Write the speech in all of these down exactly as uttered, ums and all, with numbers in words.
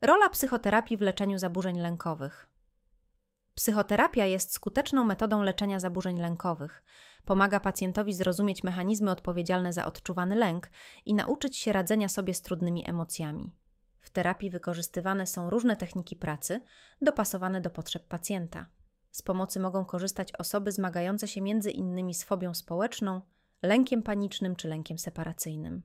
Rola psychoterapii w leczeniu zaburzeń lękowych. Psychoterapia jest skuteczną metodą leczenia zaburzeń lękowych. Pomaga pacjentowi zrozumieć mechanizmy odpowiedzialne za odczuwany lęk i nauczyć się radzenia sobie z trudnymi emocjami. W terapii wykorzystywane są różne techniki pracy, dopasowane do potrzeb pacjenta. Z pomocy mogą korzystać osoby zmagające się między innymi z fobią społeczną, lękiem panicznym czy lękiem separacyjnym.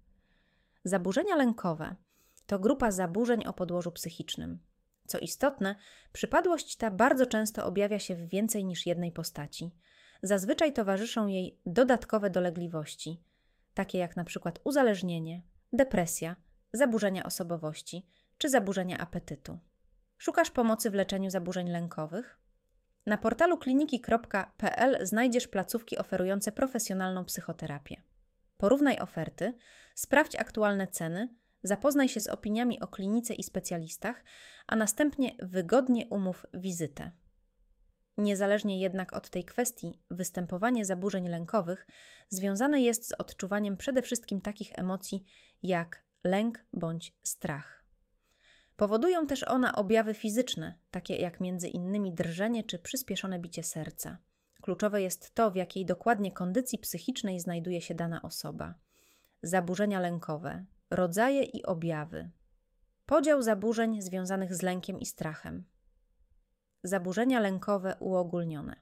Zaburzenia lękowe to grupa zaburzeń o podłożu psychicznym. Co istotne, przypadłość ta bardzo często objawia się w więcej niż jednej postaci. Zazwyczaj towarzyszą jej dodatkowe dolegliwości, takie jak na przykład uzależnienie, depresja, zaburzenia osobowości czy zaburzenia apetytu. Szukasz pomocy w leczeniu zaburzeń lękowych? Na portalu kliniki kropka p l znajdziesz placówki oferujące profesjonalną psychoterapię. Porównaj oferty, sprawdź aktualne ceny, zapoznaj się z opiniami o klinice i specjalistach, a następnie wygodnie umów wizytę. Niezależnie jednak od tej kwestii, występowanie zaburzeń lękowych związane jest z odczuwaniem przede wszystkim takich emocji jak lęk bądź strach. Powodują też one objawy fizyczne, takie jak między innymi drżenie czy przyspieszone bicie serca. Kluczowe jest to, w jakiej dokładnie kondycji psychicznej znajduje się dana osoba. Zaburzenia lękowe, rodzaje i objawy. Podział zaburzeń związanych z lękiem i strachem. Zaburzenia lękowe uogólnione.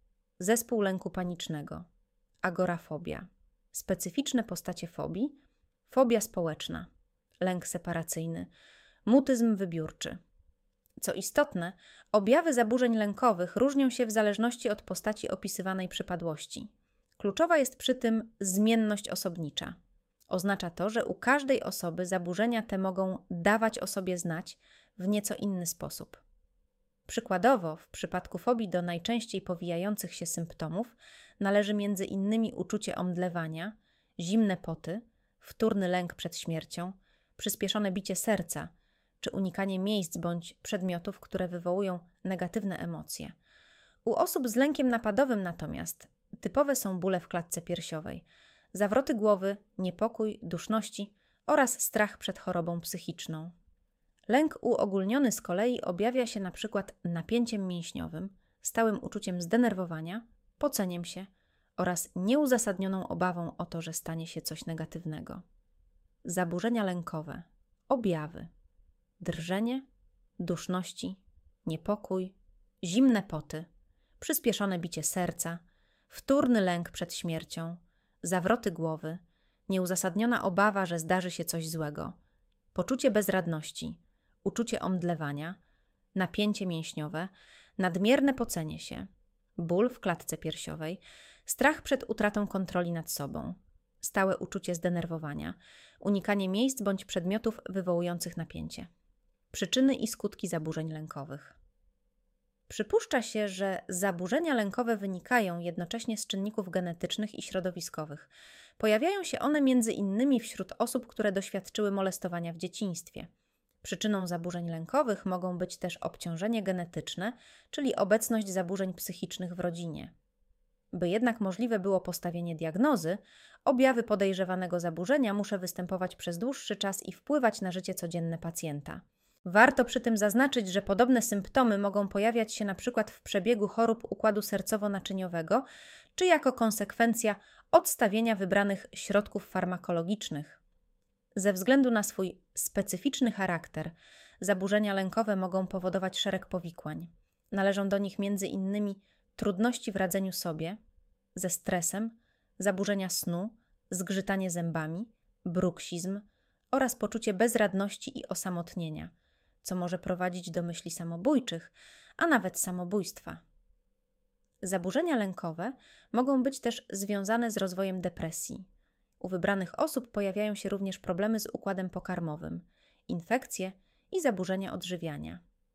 Zespół lęku panicznego. Agorafobia. Specyficzne postacie fobii. Fobia społeczna. Lęk separacyjny. Mutyzm wybiórczy. Co istotne, objawy zaburzeń lękowych różnią się w zależności od postaci opisywanej przypadłości. Kluczowa jest przy tym zmienność osobnicza. Oznacza to, że u każdej osoby zaburzenia te mogą dawać o sobie znać w nieco inny sposób. Przykładowo, w przypadku fobii do najczęściej powijających się symptomów należy między innymi uczucie omdlewania, zimne poty, wtórny lęk przed śmiercią, przyspieszone bicie serca, czy unikanie miejsc bądź przedmiotów, które wywołują negatywne emocje. U osób z lękiem napadowym natomiast typowe są bóle w klatce piersiowej, zawroty głowy, niepokój, duszności oraz strach przed chorobą psychiczną. Lęk uogólniony z kolei objawia się na przykład napięciem mięśniowym, stałym uczuciem zdenerwowania, poceniem się oraz nieuzasadnioną obawą o to, że stanie się coś negatywnego. Zaburzenia lękowe, objawy. Drżenie, duszności, niepokój, zimne poty, przyspieszone bicie serca, wtórny lęk przed śmiercią, zawroty głowy, nieuzasadniona obawa, że zdarzy się coś złego, poczucie bezradności, uczucie omdlewania, napięcie mięśniowe, nadmierne pocenie się, ból w klatce piersiowej, strach przed utratą kontroli nad sobą, stałe uczucie zdenerwowania, unikanie miejsc bądź przedmiotów wywołujących napięcie. Przyczyny i skutki zaburzeń lękowych. Przypuszcza się, że zaburzenia lękowe wynikają jednocześnie z czynników genetycznych i środowiskowych. Pojawiają się one między innymi wśród osób, które doświadczyły molestowania w dzieciństwie. Przyczyną zaburzeń lękowych mogą być też obciążenie genetyczne, czyli obecność zaburzeń psychicznych w rodzinie. By jednak możliwe było postawienie diagnozy, objawy podejrzewanego zaburzenia muszą występować przez dłuższy czas i wpływać na życie codzienne pacjenta. Warto przy tym zaznaczyć, że podobne symptomy mogą pojawiać się np. w przebiegu chorób układu sercowo-naczyniowego, czy jako konsekwencja odstawienia wybranych środków farmakologicznych. Ze względu na swój specyficzny charakter, zaburzenia lękowe mogą powodować szereg powikłań. Należą do nich między innymi trudności w radzeniu sobie, ze stresem, zaburzenia snu, zgrzytanie zębami, bruksizm oraz poczucie bezradności i osamotnienia, co może prowadzić do myśli samobójczych, a nawet samobójstwa. Zaburzenia lękowe mogą być też związane z rozwojem depresji. U wybranych osób pojawiają się również problemy z układem pokarmowym, infekcje i zaburzenia odżywiania.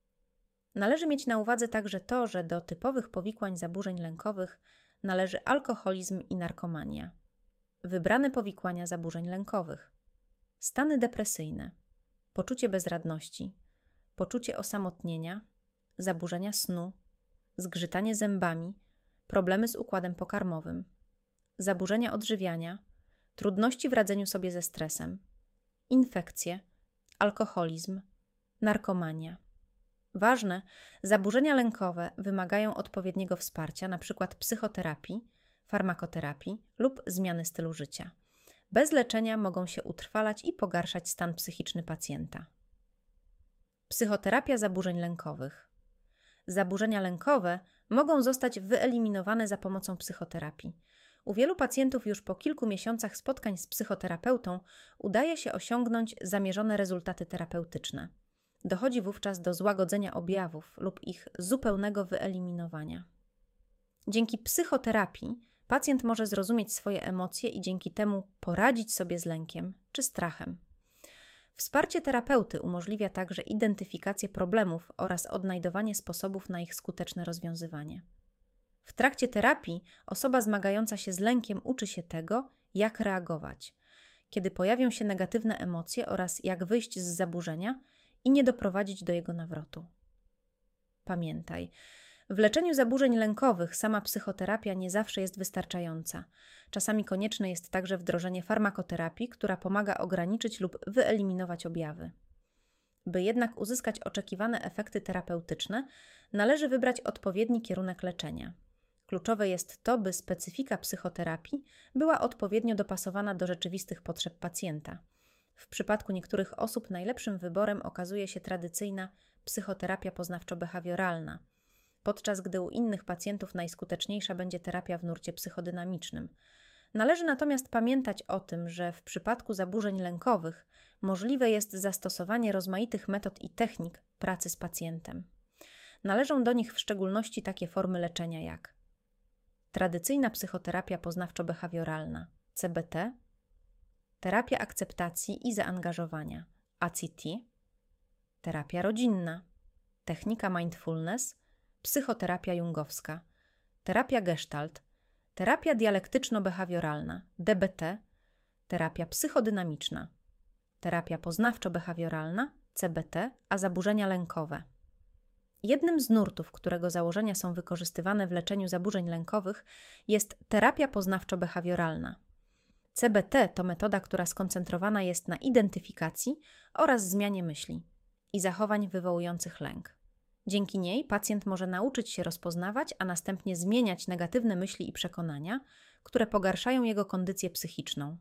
Należy mieć na uwadze także to, że do typowych powikłań zaburzeń lękowych należy alkoholizm i narkomania. Wybrane powikłania zaburzeń lękowych. Stany depresyjne, poczucie bezradności, poczucie osamotnienia, zaburzenia snu, zgrzytanie zębami, problemy z układem pokarmowym, zaburzenia odżywiania, trudności w radzeniu sobie ze stresem, infekcje, alkoholizm, Narkomania. Ważne, zaburzenia lękowe wymagają odpowiedniego wsparcia, np. psychoterapii, farmakoterapii lub zmiany stylu życia. Bez leczenia mogą się utrwalać i pogarszać stan psychiczny pacjenta. Psychoterapia zaburzeń lękowych. Zaburzenia lękowe mogą zostać wyeliminowane za pomocą psychoterapii. U wielu pacjentów już po kilku miesiącach spotkań z psychoterapeutą udaje się osiągnąć zamierzone rezultaty terapeutyczne. Dochodzi wówczas do złagodzenia objawów lub ich zupełnego wyeliminowania. Dzięki psychoterapii pacjent może zrozumieć swoje emocje i dzięki temu poradzić sobie z lękiem czy strachem. Wsparcie terapeuty umożliwia także identyfikację problemów oraz odnajdowanie sposobów na ich skuteczne rozwiązywanie. W trakcie terapii osoba zmagająca się z lękiem uczy się tego, jak reagować, kiedy pojawią się negatywne emocje oraz jak wyjść z zaburzenia i nie doprowadzić do jego nawrotu. Pamiętaj, w leczeniu zaburzeń lękowych sama psychoterapia nie zawsze jest wystarczająca. Czasami konieczne jest także wdrożenie farmakoterapii, która pomaga ograniczyć lub wyeliminować objawy. By jednak uzyskać oczekiwane efekty terapeutyczne, należy wybrać odpowiedni kierunek leczenia. Kluczowe jest to, by specyfika psychoterapii była odpowiednio dopasowana do rzeczywistych potrzeb pacjenta. W przypadku niektórych osób najlepszym wyborem okazuje się tradycyjna psychoterapia poznawczo-behawioralna, podczas gdy u innych pacjentów najskuteczniejsza będzie terapia w nurcie psychodynamicznym. Należy natomiast pamiętać o tym, że w przypadku zaburzeń lękowych możliwe jest zastosowanie rozmaitych metod i technik pracy z pacjentem. Należą do nich w szczególności takie formy leczenia jak tradycyjna psychoterapia poznawczo-behawioralna C B T, terapia akceptacji i zaangażowania A C T, terapia rodzinna, technika mindfulness, psychoterapia jungowska, terapia gestalt, terapia dialektyczno-behawioralna D B T, terapia psychodynamiczna, terapia poznawczo-behawioralna C B T, a zaburzenia lękowe. Jednym z nurtów, którego założenia są wykorzystywane w leczeniu zaburzeń lękowych, jest terapia poznawczo-behawioralna. C B T to metoda, która skoncentrowana jest na identyfikacji oraz zmianie myśli i zachowań wywołujących lęk. Dzięki niej pacjent może nauczyć się rozpoznawać, a następnie zmieniać negatywne myśli i przekonania, które pogarszają jego kondycję psychiczną.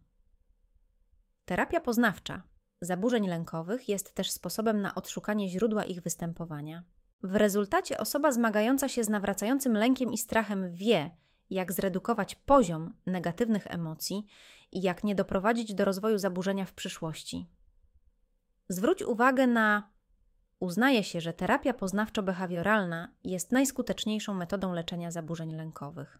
Terapia poznawcza zaburzeń lękowych jest też sposobem na odszukanie źródła ich występowania. W rezultacie osoba zmagająca się z nawracającym lękiem i strachem wie, jak zredukować poziom negatywnych emocji i jak nie doprowadzić do rozwoju zaburzenia w przyszłości. Zwróć uwagę na Uznaje się, że terapia poznawczo-behawioralna jest najskuteczniejszą metodą leczenia zaburzeń lękowych.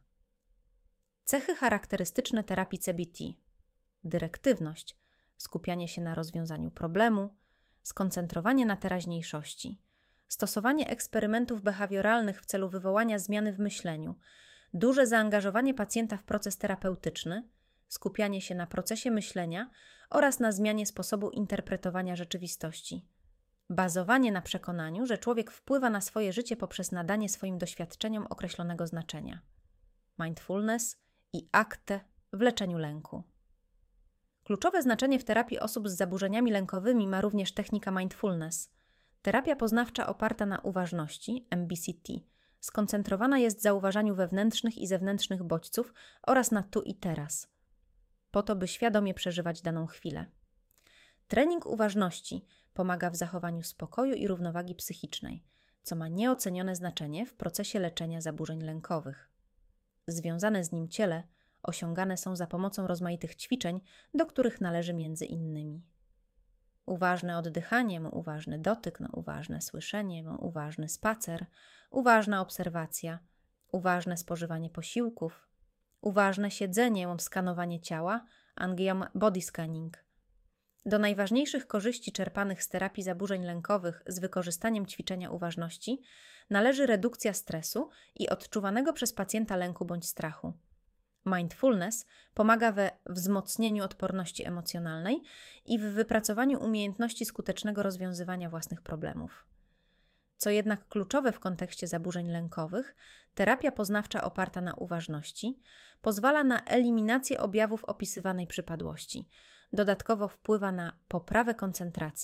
Cechy charakterystyczne terapii C B T: dyrektywność, skupianie się na rozwiązaniu problemu, skoncentrowanie na teraźniejszości, stosowanie eksperymentów behawioralnych w celu wywołania zmiany w myśleniu, duże zaangażowanie pacjenta w proces terapeutyczny, skupianie się na procesie myślenia oraz na zmianie sposobu interpretowania rzeczywistości. Bazowanie na przekonaniu, że człowiek wpływa na swoje życie poprzez nadanie swoim doświadczeniom określonego znaczenia. Mindfulness i A C T w leczeniu lęku. Kluczowe znaczenie w terapii osób z zaburzeniami lękowymi ma również technika mindfulness. Terapia poznawcza oparta na uważności, M B C T, skoncentrowana jest w zauważaniu wewnętrznych i zewnętrznych bodźców oraz na tu i teraz, po to, by świadomie przeżywać daną chwilę. Trening uważności pomaga w zachowaniu spokoju i równowagi psychicznej, co ma nieocenione znaczenie w procesie leczenia zaburzeń lękowych. Związane z nim ciele osiągane są za pomocą rozmaitych ćwiczeń, do których należy między innymi uważne oddychanie, uważny dotyk, no, uważne słyszenie, no, uważny spacer, uważna obserwacja, uważne spożywanie posiłków, uważne siedzenie, skanowanie ciała, angiom body scanning. Do najważniejszych korzyści czerpanych z terapii zaburzeń lękowych z wykorzystaniem ćwiczenia uważności należy redukcja stresu i odczuwanego przez pacjenta lęku bądź strachu. Mindfulness pomaga we wzmocnieniu odporności emocjonalnej i w wypracowaniu umiejętności skutecznego rozwiązywania własnych problemów. Co jednak kluczowe w kontekście zaburzeń lękowych, terapia poznawcza oparta na uważności pozwala na eliminację objawów opisywanej przypadłości. Dodatkowo wpływa na poprawę koncentracji,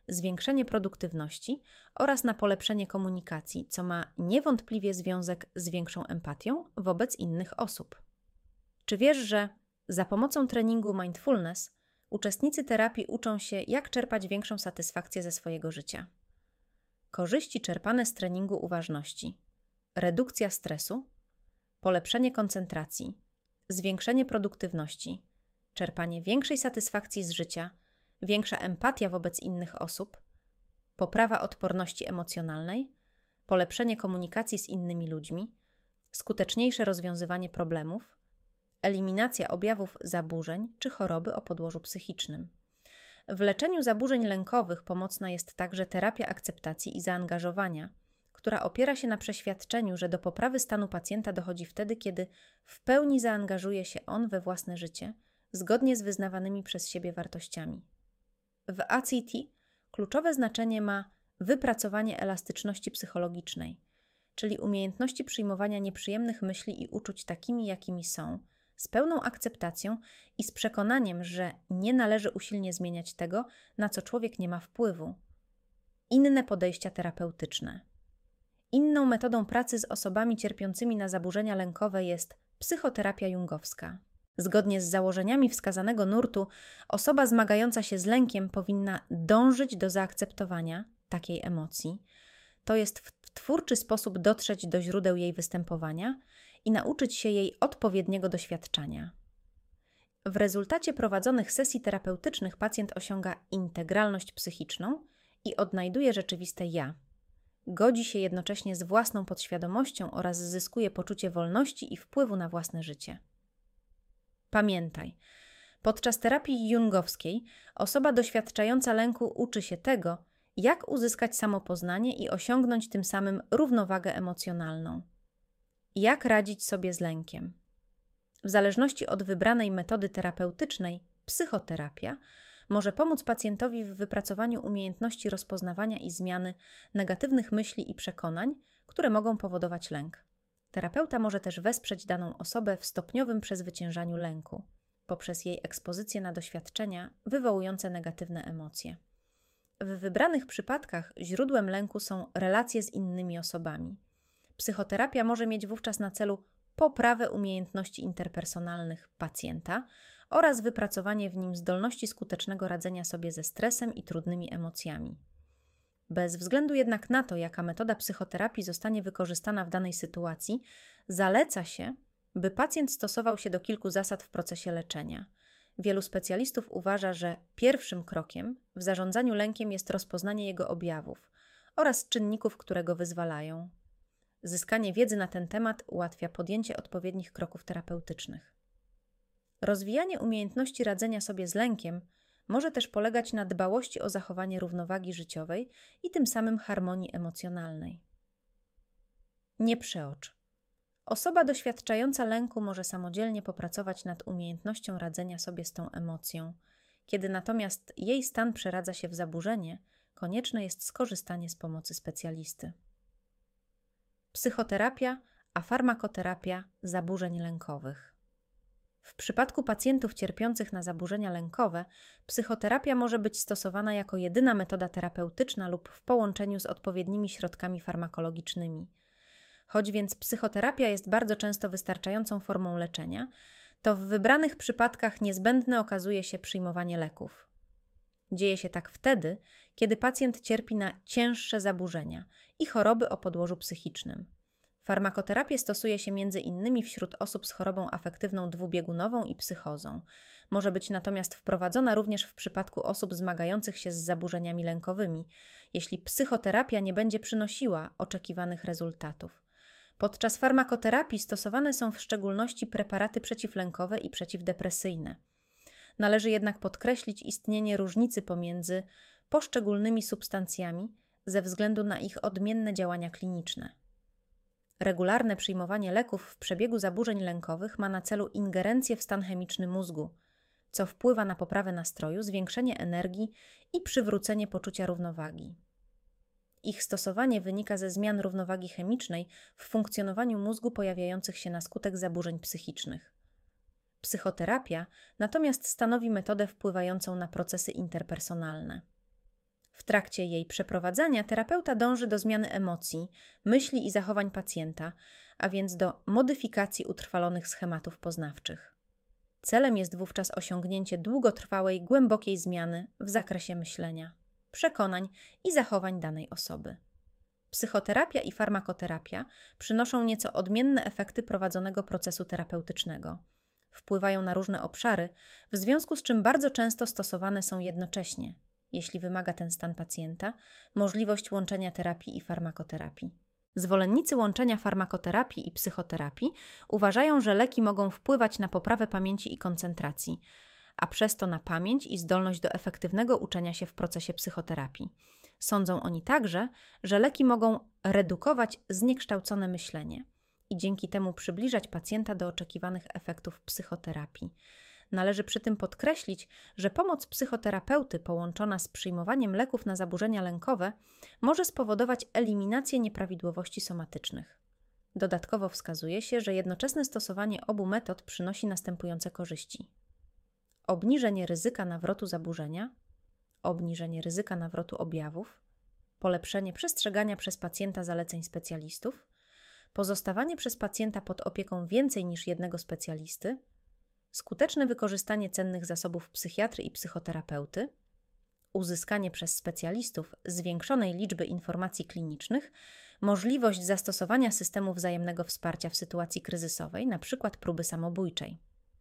zwiększenie produktywności oraz na polepszenie komunikacji, co ma niewątpliwie związek z większą empatią wobec innych osób. Czy wiesz, że za pomocą treningu mindfulness uczestnicy terapii uczą się, jak czerpać większą satysfakcję ze swojego życia? Korzyści czerpane z treningu uważności: redukcja stresu, polepszenie koncentracji, zwiększenie produktywności, czerpanie większej satysfakcji z życia, większa empatia wobec innych osób, poprawa odporności emocjonalnej, polepszenie komunikacji z innymi ludźmi, skuteczniejsze rozwiązywanie problemów, eliminacja objawów zaburzeń czy choroby o podłożu psychicznym. W leczeniu zaburzeń lękowych pomocna jest także terapia akceptacji i zaangażowania, która opiera się na przeświadczeniu, że do poprawy stanu pacjenta dochodzi wtedy, kiedy w pełni zaangażuje się on we własne życie, zgodnie z wyznawanymi przez siebie wartościami. W A C T kluczowe znaczenie ma wypracowanie elastyczności psychologicznej, czyli umiejętności przyjmowania nieprzyjemnych myśli i uczuć takimi, jakimi są, z pełną akceptacją i z przekonaniem, że nie należy usilnie zmieniać tego, na co człowiek nie ma wpływu. Inne podejścia terapeutyczne. Inną metodą pracy z osobami cierpiącymi na zaburzenia lękowe jest psychoterapia jungowska. Zgodnie z założeniami wskazanego nurtu, osoba zmagająca się z lękiem powinna dążyć do zaakceptowania takiej emocji, to jest w twórczy sposób dotrzeć do źródeł jej występowania i nauczyć się jej odpowiedniego doświadczania. W rezultacie prowadzonych sesji terapeutycznych pacjent osiąga integralność psychiczną i odnajduje rzeczywiste ja. Godzi się jednocześnie z własną podświadomością oraz zyskuje poczucie wolności i wpływu na własne życie. Pamiętaj, podczas terapii jungowskiej osoba doświadczająca lęku uczy się tego, jak uzyskać samopoznanie i osiągnąć tym samym równowagę emocjonalną. Jak radzić sobie z lękiem? W zależności od wybranej metody terapeutycznej, psychoterapia może pomóc pacjentowi w wypracowaniu umiejętności rozpoznawania i zmiany negatywnych myśli i przekonań, które mogą powodować lęk. Terapeuta może też wesprzeć daną osobę w stopniowym przezwyciężaniu lęku, poprzez jej ekspozycję na doświadczenia wywołujące negatywne emocje. W wybranych przypadkach źródłem lęku są relacje z innymi osobami. Psychoterapia może mieć wówczas na celu poprawę umiejętności interpersonalnych pacjenta oraz wypracowanie w nim zdolności skutecznego radzenia sobie ze stresem i trudnymi emocjami. Bez względu jednak na to, jaka metoda psychoterapii zostanie wykorzystana w danej sytuacji, zaleca się, by pacjent stosował się do kilku zasad w procesie leczenia. Wielu specjalistów uważa, że pierwszym krokiem w zarządzaniu lękiem jest rozpoznanie jego objawów oraz czynników, które go wyzwalają. Zyskanie wiedzy na ten temat ułatwia podjęcie odpowiednich kroków terapeutycznych. Rozwijanie umiejętności radzenia sobie z lękiem może też polegać na dbałości o zachowanie równowagi życiowej i tym samym harmonii emocjonalnej. Nie przeocz. Osoba doświadczająca lęku może samodzielnie popracować nad umiejętnością radzenia sobie z tą emocją. Kiedy natomiast jej stan przeradza się w zaburzenie, konieczne jest skorzystanie z pomocy specjalisty. Psychoterapia, a farmakoterapia zaburzeń lękowych. W przypadku pacjentów cierpiących na zaburzenia lękowe, psychoterapia może być stosowana jako jedyna metoda terapeutyczna lub w połączeniu z odpowiednimi środkami farmakologicznymi. Choć więc psychoterapia jest bardzo często wystarczającą formą leczenia, to w wybranych przypadkach niezbędne okazuje się przyjmowanie leków. Dzieje się tak wtedy, kiedy pacjent cierpi na cięższe zaburzenia i choroby o podłożu psychicznym. Farmakoterapię stosuje się między innymi wśród osób z chorobą afektywną dwubiegunową i psychozą. Może być natomiast wprowadzona również w przypadku osób zmagających się z zaburzeniami lękowymi, jeśli psychoterapia nie będzie przynosiła oczekiwanych rezultatów. Podczas farmakoterapii stosowane są w szczególności preparaty przeciwlękowe i przeciwdepresyjne. Należy jednak podkreślić istnienie różnicy pomiędzy poszczególnymi substancjami ze względu na ich odmienne działania kliniczne. Regularne przyjmowanie leków w przebiegu zaburzeń lękowych ma na celu ingerencję w stan chemiczny mózgu, co wpływa na poprawę nastroju, zwiększenie energii i przywrócenie poczucia równowagi. Ich stosowanie wynika ze zmian równowagi chemicznej w funkcjonowaniu mózgu pojawiających się na skutek zaburzeń psychicznych. Psychoterapia natomiast stanowi metodę wpływającą na procesy interpersonalne. W trakcie jej przeprowadzania terapeuta dąży do zmiany emocji, myśli i zachowań pacjenta, a więc do modyfikacji utrwalonych schematów poznawczych. Celem jest wówczas osiągnięcie długotrwałej, głębokiej zmiany w zakresie myślenia, przekonań i zachowań danej osoby. Psychoterapia i farmakoterapia przynoszą nieco odmienne efekty prowadzonego procesu terapeutycznego. Wpływają na różne obszary, w związku z czym bardzo często stosowane są jednocześnie, jeśli wymaga ten stan pacjenta, możliwość łączenia terapii i farmakoterapii. Zwolennicy łączenia farmakoterapii i psychoterapii uważają, że leki mogą wpływać na poprawę pamięci i koncentracji, a przez to na pamięć i zdolność do efektywnego uczenia się w procesie psychoterapii. Sądzą oni także, że leki mogą redukować zniekształcone myślenie i dzięki temu przybliżać pacjenta do oczekiwanych efektów psychoterapii. Należy przy tym podkreślić, że pomoc psychoterapeuty połączona z przyjmowaniem leków na zaburzenia lękowe może spowodować eliminację nieprawidłowości somatycznych. Dodatkowo wskazuje się, że jednoczesne stosowanie obu metod przynosi następujące korzyści: obniżenie ryzyka nawrotu zaburzenia, obniżenie ryzyka nawrotu objawów, polepszenie przestrzegania przez pacjenta zaleceń specjalistów, pozostawanie przez pacjenta pod opieką więcej niż jednego specjalisty, skuteczne wykorzystanie cennych zasobów psychiatry i psychoterapeuty, uzyskanie przez specjalistów zwiększonej liczby informacji klinicznych, możliwość zastosowania systemu wzajemnego wsparcia w sytuacji kryzysowej, np. próby samobójczej.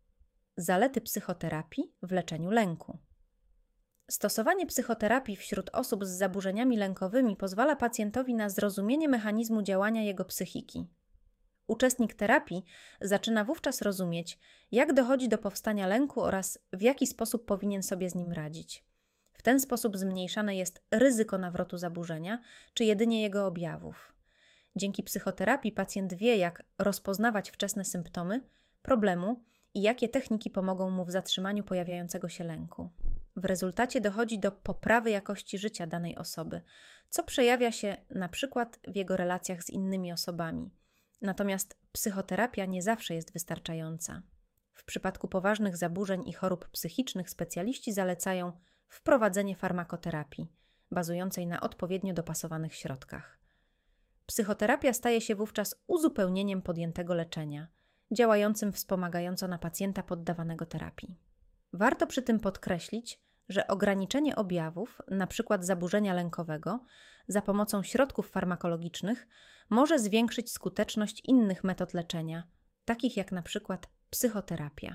Zalety psychoterapii w leczeniu lęku. Stosowanie psychoterapii wśród osób z zaburzeniami lękowymi pozwala pacjentowi na zrozumienie mechanizmu działania jego psychiki. Uczestnik terapii zaczyna wówczas rozumieć, jak dochodzi do powstania lęku oraz w jaki sposób powinien sobie z nim radzić. W ten sposób zmniejszane jest ryzyko nawrotu zaburzenia, czy jedynie jego objawów. Dzięki psychoterapii pacjent wie, jak rozpoznawać wczesne symptomy problemu i jakie techniki pomogą mu w zatrzymaniu pojawiającego się lęku. W rezultacie dochodzi do poprawy jakości życia danej osoby, co przejawia się na przykład w jego relacjach z innymi osobami. Natomiast psychoterapia nie zawsze jest wystarczająca. W przypadku poważnych zaburzeń i chorób psychicznych specjaliści zalecają wprowadzenie farmakoterapii, bazującej na odpowiednio dopasowanych środkach. Psychoterapia staje się wówczas uzupełnieniem podjętego leczenia, działającym wspomagająco na pacjenta poddawanego terapii. Warto przy tym podkreślić, że ograniczenie objawów, np. zaburzenia lękowego, za pomocą środków farmakologicznych może zwiększyć skuteczność innych metod leczenia, takich jak np. psychoterapia.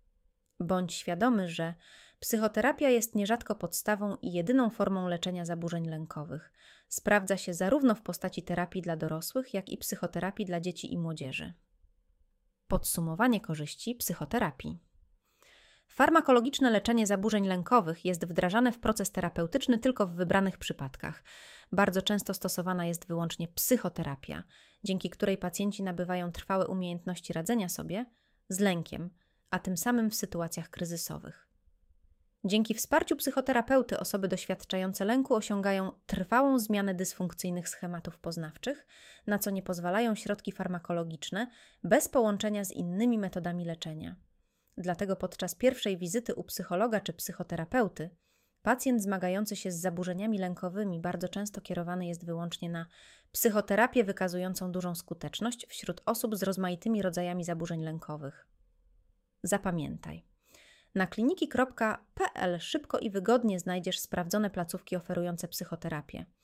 Bądź świadomy, że psychoterapia jest nierzadko podstawą i jedyną formą leczenia zaburzeń lękowych. Sprawdza się zarówno w postaci terapii dla dorosłych, jak i psychoterapii dla dzieci i młodzieży. Podsumowanie korzyści psychoterapii. Farmakologiczne leczenie zaburzeń lękowych jest wdrażane w proces terapeutyczny tylko w wybranych przypadkach. Bardzo często stosowana jest wyłącznie psychoterapia, dzięki której pacjenci nabywają trwałe umiejętności radzenia sobie z lękiem, a tym samym w sytuacjach kryzysowych. Dzięki wsparciu psychoterapeuty osoby doświadczające lęku osiągają trwałą zmianę dysfunkcyjnych schematów poznawczych, na co nie pozwalają środki farmakologiczne bez połączenia z innymi metodami leczenia. Dlatego podczas pierwszej wizyty u psychologa czy psychoterapeuty pacjent zmagający się z zaburzeniami lękowymi bardzo często kierowany jest wyłącznie na psychoterapię wykazującą dużą skuteczność wśród osób z rozmaitymi rodzajami zaburzeń lękowych. Zapamiętaj. Na kliniki kropka p l szybko i wygodnie znajdziesz sprawdzone placówki oferujące psychoterapię.